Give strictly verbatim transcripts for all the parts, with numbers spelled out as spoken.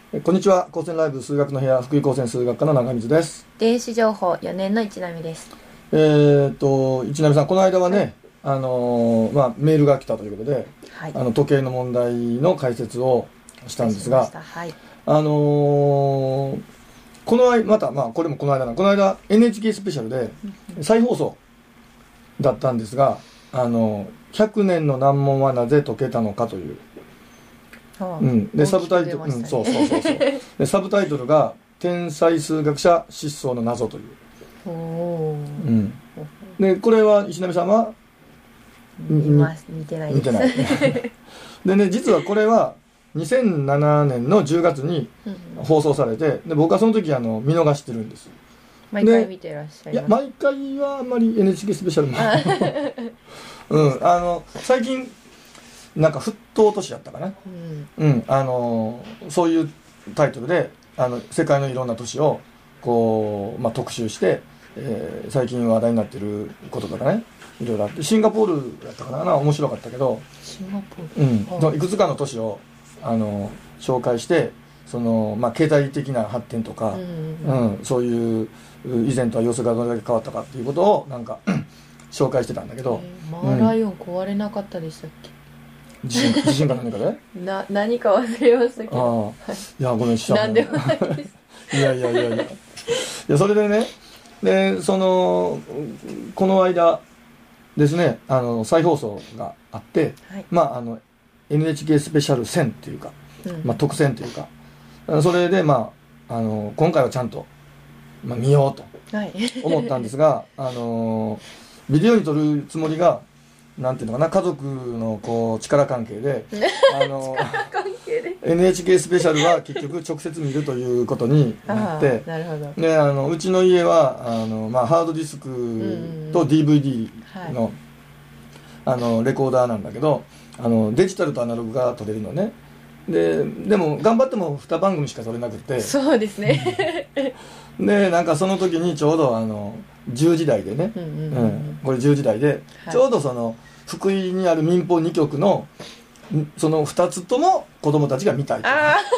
こんにちは。高専ライブ数学の部屋、福井高専数学科の長水です。 電子情報よねんの一波です。 えーっと一波さん、この間はね、はい、あのーまあ、メールが来たということで、はい、あの時計の問題の解説をしたんですが、はい、あのー、この間また、まあ、これもこの間なこの間 エヌエイチケー スペシャルで再放送だったんですが、あのひゃくねんの難問はなぜ解けたのかという。うん、でサブタイトル、ね、うん、そうそうそうそうでサブタイトルが天才数学者失踪の謎という。お、うん、でこれは石波さんは見ます見てないです。見てないでね、実はこれはにせんななねんのじゅうがつに放送されて、で僕はその時あの見逃してるんです。 毎回見てらっしゃいます？いや毎回はあんまり エヌエイチケー スペシャルもうん、あの最近なんか沸騰都市やったかな、うん、うん、あのそういうタイトルであの世界のいろんな都市をこう、まあ、特集して、えー、最近話題になってることとかね、いろいろあって、シンガポールやったかな、面白かったけど、 シンガポール、うん、いくつかの都市をあの紹介して、その、まあ、経済的な発展とか、うんうんうん、そういう以前とは様子がどれだけ変わったかっていうことをなんか紹介してたんだけど、 えー、マーライオン壊れなかったでしたっけ？ 地震, 地震か何かでな何か忘れましたけど、 あ、いやごめん知らない。なんでもないですいやいやいやいやいや、それでね、でそのこの間ですね、あの再放送があって、はい、まああの エヌエイチケー スペシャルせんっていうか、うん、まあ、特選というか、それでまああの今回はちゃんと、まあ、見ようと思ったんですが、はい、あのビデオに撮るつもりがなんていうのかな、家族のこう力関係であのエヌエイチケー スペシャルは結局直接見るということになって、 なるほど。 であのうちの家はあの、まあ、ハードディスクと ディーブイディー の、はい、あのレコーダーなんだけど、あのデジタルとアナログが撮れるのね。ででも頑張ってもにばんぐみしか撮れなくて、 そうですねでなんかその時にちょうどあのじゅうじ台でね、うんうんうんうん、これじゅうじ台で、はい、ちょうどその福井にある民放にきょくのそのふたつとも子供たちが見たいと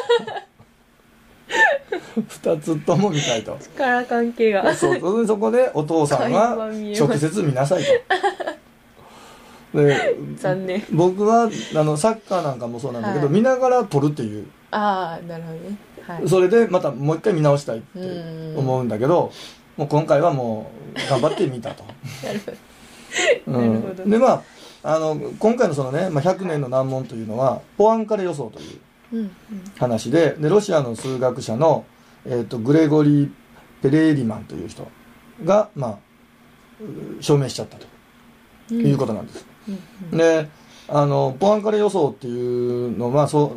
ふたつとも見たいと力関係がそうそこでお父さんは直接見なさいとで残念。 僕はあのサッカーなんかもそうなんだけど、はい、見ながら撮るっていう、 ああなるほどね、はい、 それでまたもう一回見直したいって思うんだけど、もう今回はもう頑張って見たとなるほど、うん、なるほど。 でまああの今回のそのね、まあ、ひゃくねんの難問というのはポアンカレ予想という話で、でロシアの数学者の、えー、とグレゴリー・ペレーリマンという人が、まあ、証明しちゃったということなんです、うんうん、であのポアンカレ予想っていうのはそう、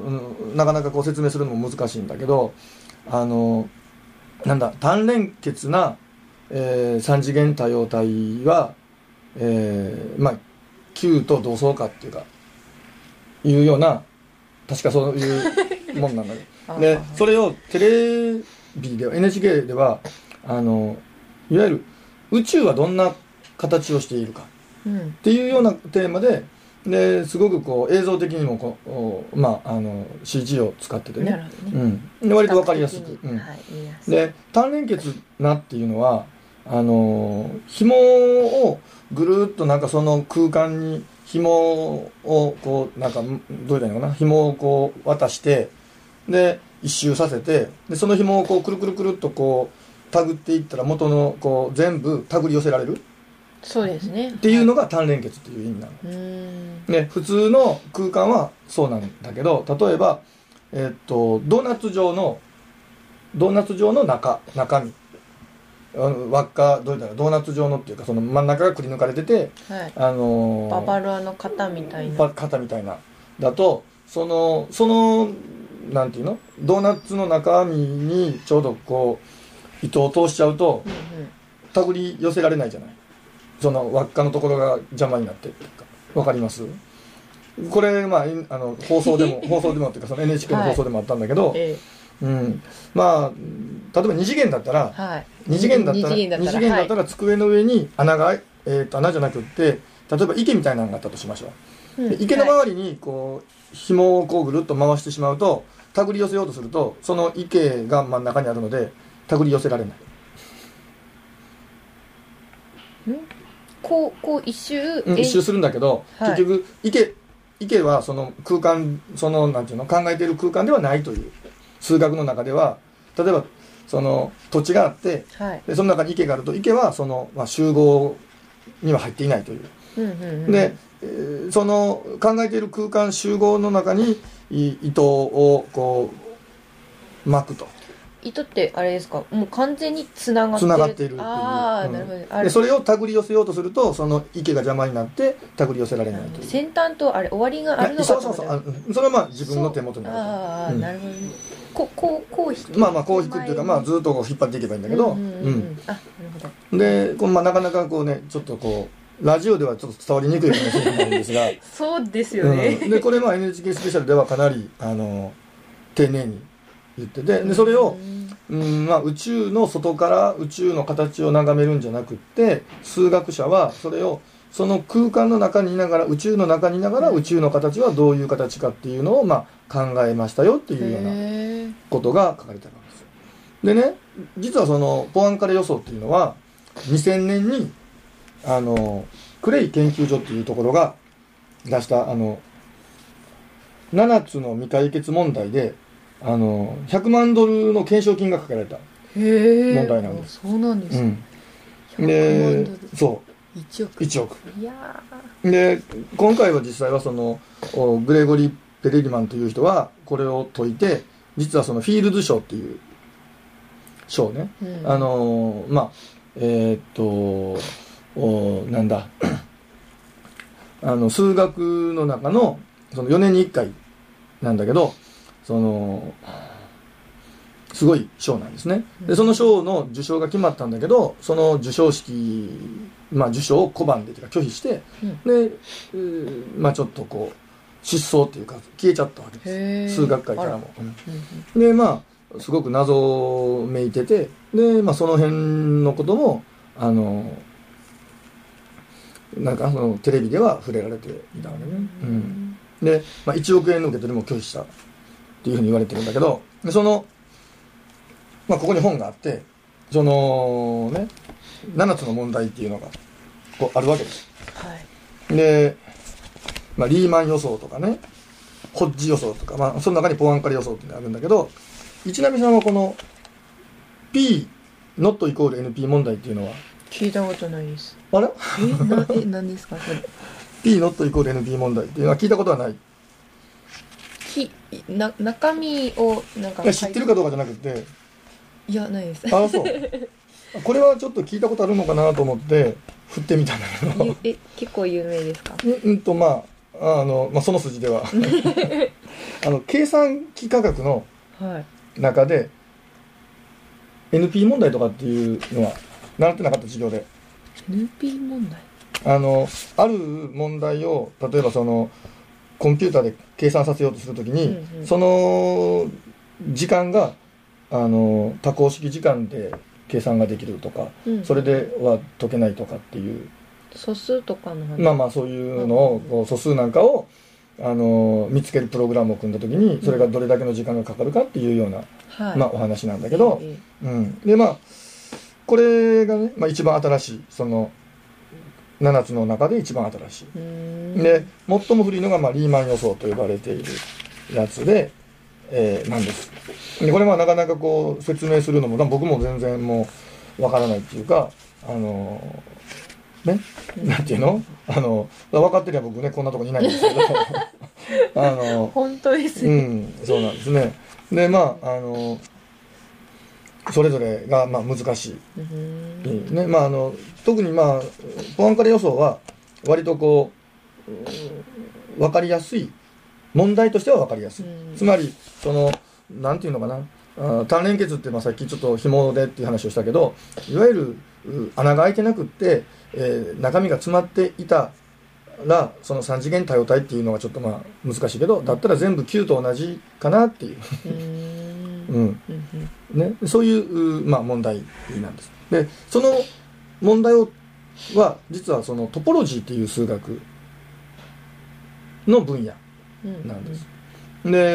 なかなかこう説明するのも難しいんだけど、あのなんだ単連結な、えー、三次元多様体は、えー、まあQ と同窓かっていうかいうような、確かそういうもんなんだけどでそれをテレビでは エヌエイチケー ではあのいわゆる宇宙はどんな形をしているかっていうようなテーマで、ですごくこう映像的にもこう、まあ、あの シージー を使っててね、なるほどね、うん、で割と分かりやすく、うん、はい、で単連結なっていうのはあの紐をぐるっとなんかその空間に紐をこうなんかどう言ったらいいのかな、紐をこう渡してで一周させて、でその紐をこうくるくるくるっとこう手繰っていったら元のこう全部手繰り寄せられる、 そうですねっていうのが単連結っていう意味なの、はい、で普通の空間はそうなんだけど、例えば、えー、っとドーナツ状のドーナツ状の中中身輪っかどういうドーナツ状のっていうか、その真ん中がくり抜かれてて、はい、あのー、 ババロアの型みたいな型みたいなだと、そのそのなんていうのドーナツの中身にちょうどこう糸を通しちゃうと、うんうん、手繰り寄せられないじゃない、その輪っかのところが邪魔になってっていうか、わかります？これまああの放送でも放送でもっていうかその エヌエイチケー の放送でもあったんだけど、はい、ええうん、まあ例えばに次元だったら、はい、に次元だったらに次元だったら机の上に穴が、えー、と穴じゃなくって例えば池みたいなのがあったとしましょう、うん、池の周りにこう紐をこうぐるっと回してしまうと手繰り寄せようとするとその池が真ん中にあるので手繰り寄せられない。 んこうこう一周、 うん、一周するんだけど、 はい、 結局池池はその空間そのなんていうの考えている空間ではないという。数学の中では例えばその土地があって、 はい、 でその中に池があると池はその、まあ、集合には入っていないという。 うんうんうん、 で、えー、その考えている空間集合の中に糸をこう巻くと。 糸ってあれですか、もう完全につながってる。 つながっているっていう。 ああ、うん、なるほど。 でそれを手繰り寄せようとするとその池が邪魔になって手繰り寄せられないという。 先端とあれ終わりがあるのかと思った。 そうそうそう。それはまあ自分の手元にある。 ああ、うん、なるほどね。こうこうこう引く。 まあまあこう引くっていうかまあずっとこう引っ張っていけばいいんだけど。うん。 うんうんうん、あ、なるほど。 でこのまあなかなかこうねちょっとこうラジオではちょっと伝わりにくいかもしれないんですが。 そうですよね。 うん、でこれまあ エヌエイチケー スペシャルではかなりあの丁寧に言っててでそれを。うんまあ、宇宙の外から宇宙の形を眺めるんじゃなくって数学者はそれをその空間の中にいながら宇宙の中にいながら宇宙の形はどういう形かっていうのをまあ考えましたよっていうようなことが書かれてあるんですよ。でね実はそのポアンカレ予想っていうのはにせんねんにあのクレイ研究所っていうところが出したあのななつの未解決問題であのひゃくまんドルの懸賞金がかけられた問題なんです。 そうなんです、ねうん、でそういちおくいちおくいやで今回は実際はそのグレゴリー・ペレリマンという人はこれを解いて実はそのフィールド賞っていう賞ね、うん、あのまあえー、っとおなんだあの数学の中のそのよねんにいっかいなんだけどそのすごい賞なんですね。でその賞の受賞が決まったんだけどその授賞式、まあ、受賞を拒んでというか拒否して、うん、で、えー、まあちょっとこう失踪っていうか消えちゃったわけです。数学界からも、うん、でまあすごく謎めいててで、まあ、その辺のこともあのなんかそのテレビでは触れられていたわけね、うん、で、まあ、いちおくえんの受け取りも拒否したっていうふうに言われてるんだけどでその、まあ、ここに本があってそのねななつの問題っていうのがこうあるわけです、はい、で、まあ、リーマン予想とかねホッジ予想とか、まあ、その中にポアンカレ予想っていうのがあるんだけど一波さんはこの P not イコール エヌピー 問題っていうのは聞いたことないです。 あれえなえ何ですかそれ P not イコール エヌピー 問題っていうのは聞いたことはない。 きな中身をなんか知ってるかどうかじゃなくていやないです。 あそうこれはちょっと聞いたことあるのかなと思って振ってみたんだけどえ結構有名ですか？ うんとまああの、まあ、その筋ではあの計算機科学の中で、はい、エヌピー 問題とかっていうのは習ってなかった授業でエヌピー 問題あのある問題を例えばそのコンピューターで計算させようとするときに、うんうん、その時間があの多項式時間で計算ができるとか、うん、それでは解けないとかっていう素数とかの話まあまあそういうのを、うん、素数なんかをあの見つけるプログラムを組んだときにそれがどれだけの時間がかかるかっていうような、うんまあ、お話なんだけど、はいうん、でまあこれがね、まあ、一番新しいそのななつの中で一番新しいで最も古いのが、まあ、リーマン予想と呼ばれているやつで、えー、なんですでこれはなかなかこう説明するのも僕も全然もうわからないっていうかあのねなんていうのあの分かってりゃ僕ねこんなとこにいないんですけどあの本当ですねうんそうなんですねでまああのそれぞれがまあ難しい、ねまあ、あの特に、まあ、ポアンカレ予想は割とこう分かりやすい問題としては分かりやすいつまりそのなんていうのかなあ単連結ってまあさっきちょっと紐でっていう話をしたけどいわゆる穴が開いてなくって、えー、中身が詰まっていたらその三次元多様体っていうのがちょっとまあ難しいけどだったら全部きゅうと同じかなっていううんね、そういう、まあ、問題なんです。でその問題をは実はそのトポロジーっていう数学の分野なんです。うんうん、で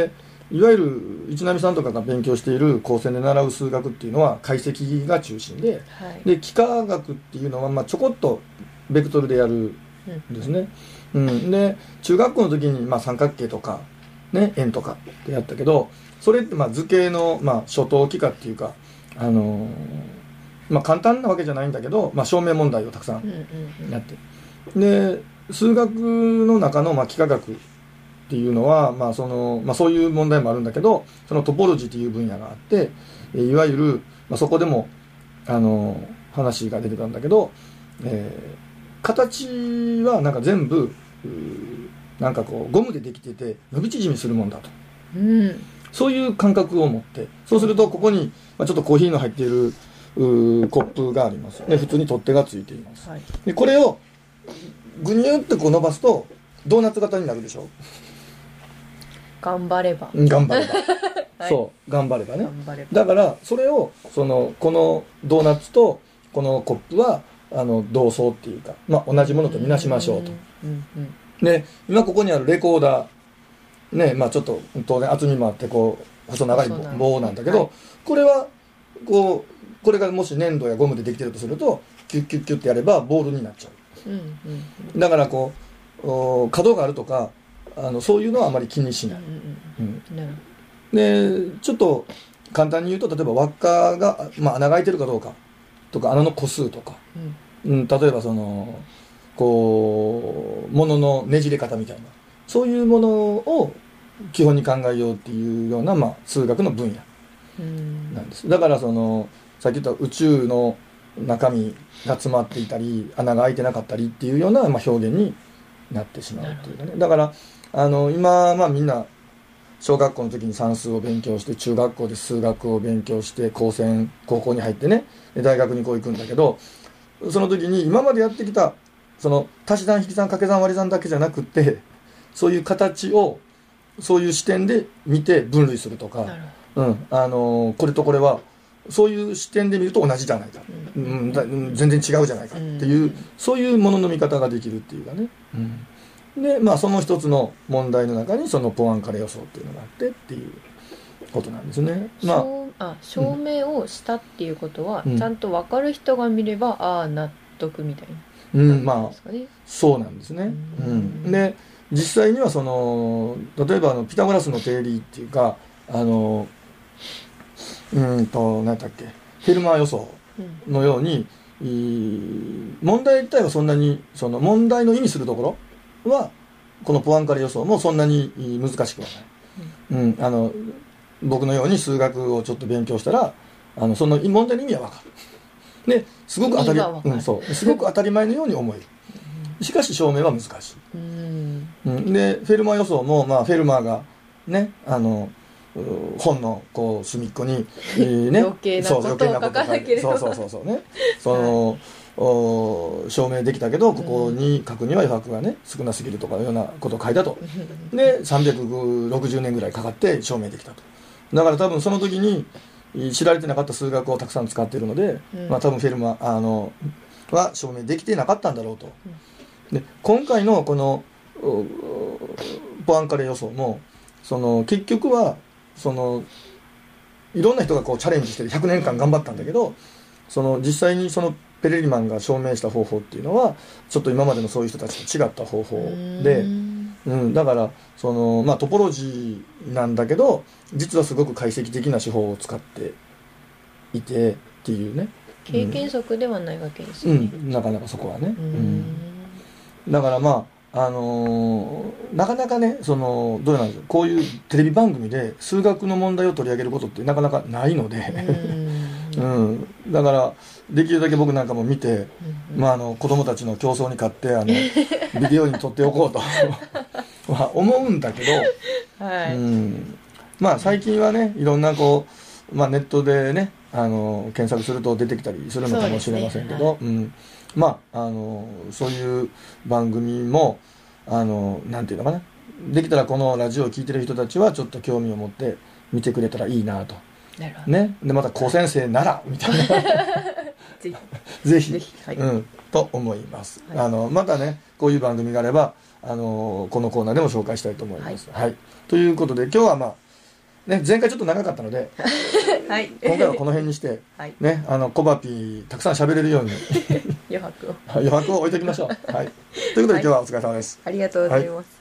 いわゆる市波さんとかが勉強している高専で習う数学っていうのは解析が中心で、はい、で幾何学っていうのはまあちょこっとベクトルでやるんですね、うんうん、で中学校の時にまあ三角形とか、ね、円とかってやったけど、それってまあ図形のまあ初等幾何っていうか、あのーまあ、簡単なわけじゃないんだけど、まあ、証明問題をたくさんやって、うんうんうん、で数学の中のまあ幾何学っていうのは、まあそのまあ、そういう問題もあるんだけど、そのトポロジーという分野があって、いわゆる、まあ、そこでもあの話が出てたんだけど、えー、形はなんか全部なんかこうゴムでできてて伸び縮みするもんだと、うん、そういう感覚を持って、そうするとここに、まあ、ちょっとコーヒーの入っているコップがあります。で普通に取っ手がついています、はい、でこれをグニュってこう伸ばすとドーナツ型になるでしょ。 頑張れば頑張れば、はい、そう頑張ればね。頑張れば。だからそれをそのこのドーナツとこのコップはあの同層っていうか、まあ、同じものとみなしましょうと、うんうんうん、で今ここにあるレコーダーね、まあ、ちょっと当然厚みもあってこう細長い棒なんだけど、はい、これはこうこれがもし粘土やゴムでできてるとするとキュッキュッキュッってやればボールになっちゃう、うんうんうん、だからこう角があるとかあのそういうのはあまり気にしない、うんうん、でちょっと簡単に言うと、例えば輪っかが、まあ、穴が開いてるかどうかとか穴の個数とか、うんうん、例えばそのこう物のねじれ方みたいなそういうものを基本に考えようっていうような、まあ、数学の分野なんです。だからそのさっき言った宇宙の中身が詰まっていたり穴が開いてなかったりっていうような、まあ、表現になってしまうっていうかね。だからあの今、まあ、みんな小学校の時に算数を勉強して、中学校で数学を勉強して、高専高校に入ってね、大学にこう行くんだけど、その時に今までやってきたその足し算引き算掛け算割り算だけじゃなくて、そういう形をそういう視点で見て分類するとか、うん、あのこれとこれはそういう視点で見ると同じじゃないか、うんうん、だ全然違うじゃないかっていう、うん、そういうものの見方ができるっていうかね、うん、でまあその一つの問題の中にそのポアンカレ予想っていうのがあってっていうことなんですね。まあ、あ証明をしたっていうことは、うん、ちゃんと分かる人が見ればああ納得みたいな、 うん、まあそうなんですね、うん、で実際にはその例えばあのピタゴラスの定理っていうかあのうんと何だっけフェルマー予想のように、うん、問題自体はそんなにその問題の意味するところはこのポアンカレ予想もそんなに難しくはない、うんうん、あの僕のように数学をちょっと勉強したらあのその問題の意味は分かるですごく当たり、うん、そうすごく当たり前のように思える。しかし証明は難しい、うんうん、でフェルマー予想も、まあ、フェルマーがねあの本のこう隅っこに、 えーね、余計なことを書かなければそうそうそうそうねその、はい、証明できたけどここに書くには余白がね少なすぎるとかいうようなことを書いたとでさんびゃくろくじゅうねんぐらいかかって証明できたと。だから多分その時に知られてなかった数学をたくさん使っているので、うんまあ、多分フェルマーあのは証明できてなかったんだろうと、うんで今回のこのポアンカレ予想もその結局はそのいろんな人がこうチャレンジしてひゃくねんかん頑張ったんだけどその実際にそのペレリマンが証明した方法っていうのはちょっと今までのそういう人たちと違った方法で、うん、だからその、まあ、トポロジーなんだけど実はすごく解析的な手法を使っていてっていうね経験則ではないわけですよね、 うん、なかなかそこはね、うんだからまああのー、なかなかねそのどうなんですかこういうテレビ番組で数学の問題を取り上げることってなかなかないのでうん、だからできるだけ僕なんかも見て、うんまあ、あの子供たちの競争に勝ってあのビデオに撮っておこうとまあ思うんだけど、はいうんまあ、最近はねいろんなこう、まあ、ネットでねあの検索すると出てきたりするのかもしれませんけど、う、ねはいうんまあ、あのそういう番組もあのなんていうのかなできたらこのラジオを聞いてる人たちはちょっと興味を持って見てくれたらいいなとね、でまた高先生ならみたいなぜひぜひ、ぜひはいうん、と思います、はい、あのまたねこういう番組があればあのこのコーナーでも紹介したいと思います、はいはい、ということで今日はまあね、前回ちょっと長かったので、 はい、 今回はこの辺にして、はい、ね、あのコバピーたくさん喋れるように余白を余白を置いときましょう。はい、ということで、はい、今日はお疲れ様です。 ありがとうございます。はい。